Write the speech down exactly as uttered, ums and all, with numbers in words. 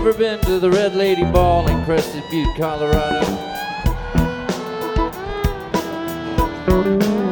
ever been to the Red Lady Ball in Crested Butte, Colorado?